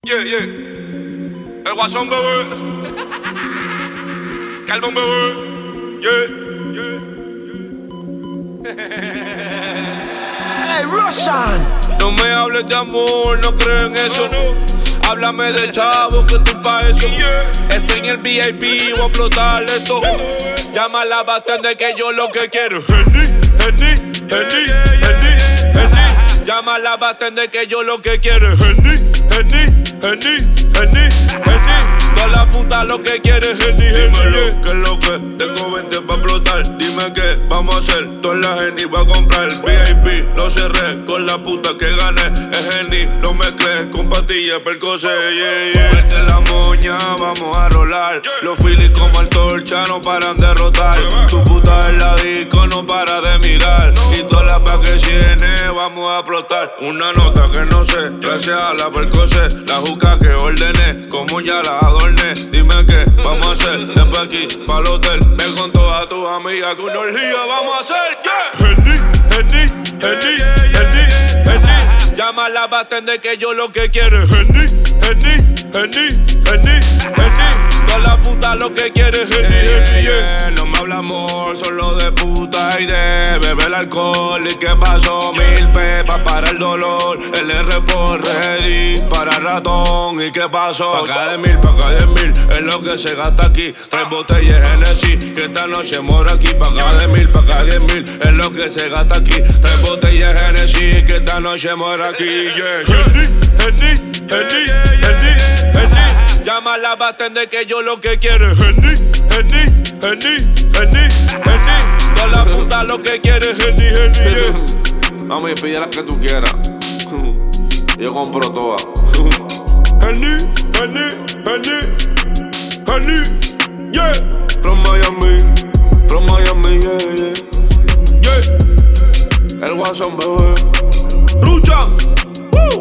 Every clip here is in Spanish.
Yeah, yeah. El guasón, bebé. Calvón, bebé. Yeah, yeah. Hey, Roshan. No me hables de amor, no creo en eso. Háblame de chavo, que estoy pa' eso. Estoy en el VIP, voy a explotar esto. Llama a la bartender que yo lo que quiero es Henny, Henny, Henny, Henny, Henny. Llama a la bartender que yo lo que quiero es Henny, Henny, Henny, Henny, Henny. Toda la puta lo que quiere es Henny, Henny. Dímelo, que es lo que tengo 20 pa' explotar. Dime qué vamos a hacer, toda la Henny va a comprar. VIP, lo cerré con la puta que gané. Es Henny, lo mezclé con pastillas percocé, yeah, yeah. Verte la moña, vamos a rolar. Los Phillies como el torcha no paran de rotar. Tu puta en la disco no para de mirar. Y todas las pa' que tiene vamos a explotar. Una nota que no sé, gracias a la percocé. La juca que ordené, como ya la adorné. Dime qué vamos a hacer, ven pa' aquí, pa'l hotel. Ven con todas tus amigas que una orgía vamos a hacer, yeah. Henny, Henny, Henny, Henny, Henny. Llama a la bartender que yo lo que quiero es Henny, Henny, Henny, Henny, Henny. Toda la puta lo que quiere es Henny, Henny, yeah. No me habla amor, solo de puta y de beber alcohol. ¿Y qué pasó? 1000 pepas para el dolor. El R por ready para el ratón. ¿Y qué pasó? Pa' acá de 1000, pa' acá de 1000. Es lo que se gasta aquí. 3 botellas Hennessy, que esta noche moro aquí. Pa' acá de 1000, pa' acá de 1000. Es lo que se gasta aquí. 3 botellas Hennessy, que esta noche moro aquí, yeah. Henny, Henny, Henny, Henny, Henny. Llama a la bartender que yo lo que quiero es Henny, Henny, Henny, Henny, Henny. Toda la puta lo que quiere es Henny, Henny, yeah. Mami, pide la que tú quieras. Yo compro todas. Henny, Henny, Henny, Henny, yeah. From Miami, yeah, yeah. Yeah. El guasón, bebé. Lucha. Woo.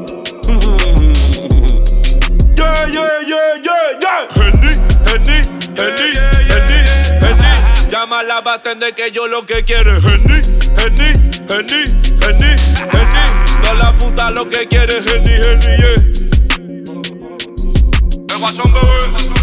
Yeah, yeah, yeah, yeah, yeah. Henny, Henny, Henny, Henny, Henny. Llama a la bartender que yo lo que quiero es Henny, Henny, Henny, Henny, Henny. Toda la puta lo que quiere es Henny, Henny, yeah. El guasón, bebé.